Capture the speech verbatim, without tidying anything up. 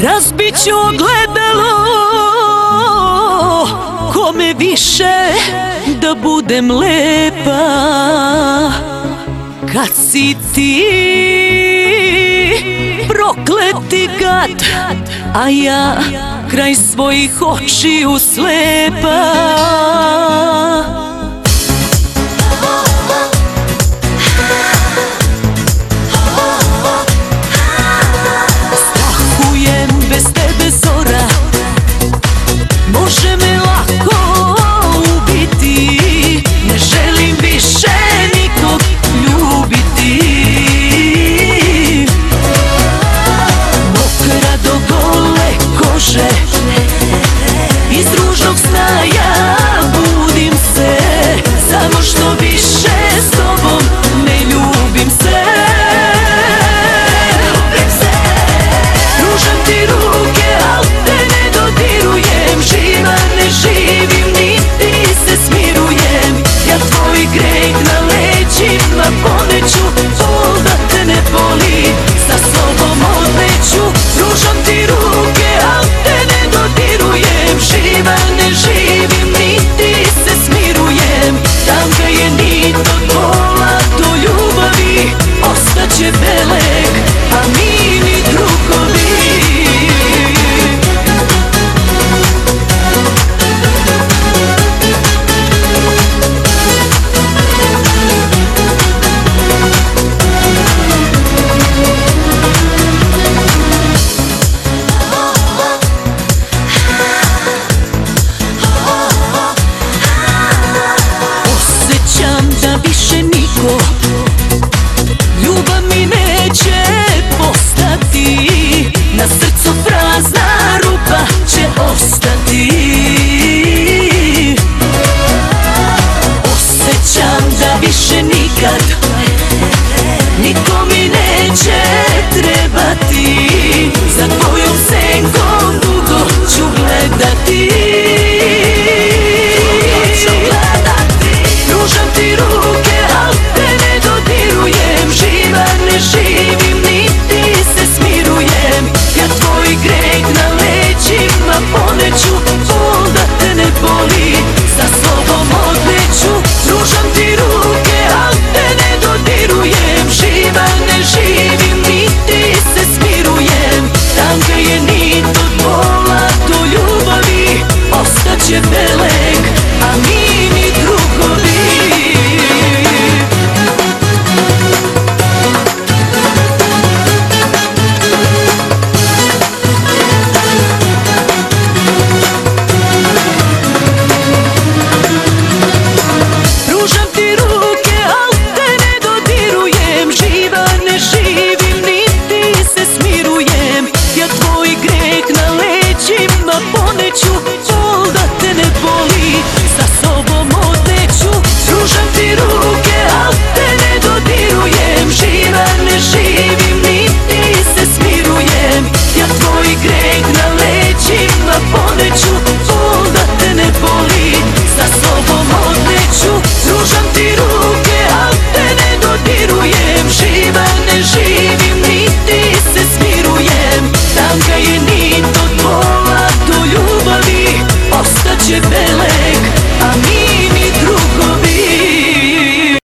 Razbit ću ogledalo, kome više da budem lepa. Kad si ti prokleti gad, a ja kraj svojih očiju slepa. Bez tebe zora može me lako ubiti. Ne želim više nikog ljubiti. Mokra do gole kože, iz ružnog sna ja budim se. Samo što više s tobom ne ljubim se. Poneću, bol da te ne boli, sa sobom odleću. Pružam ti ruke, al te ne dodirujem. Živa ne živim, niti se smirujem. Tanka je nit od bola do ljubavi. Ostaće beleg, a mi ni drugovi. Ljubav mi neće postati, na srcu prazna rupa će ostati. Osjećam da više nikad niko mi neće trebati. Za tvojom senkom dugo ću gledati.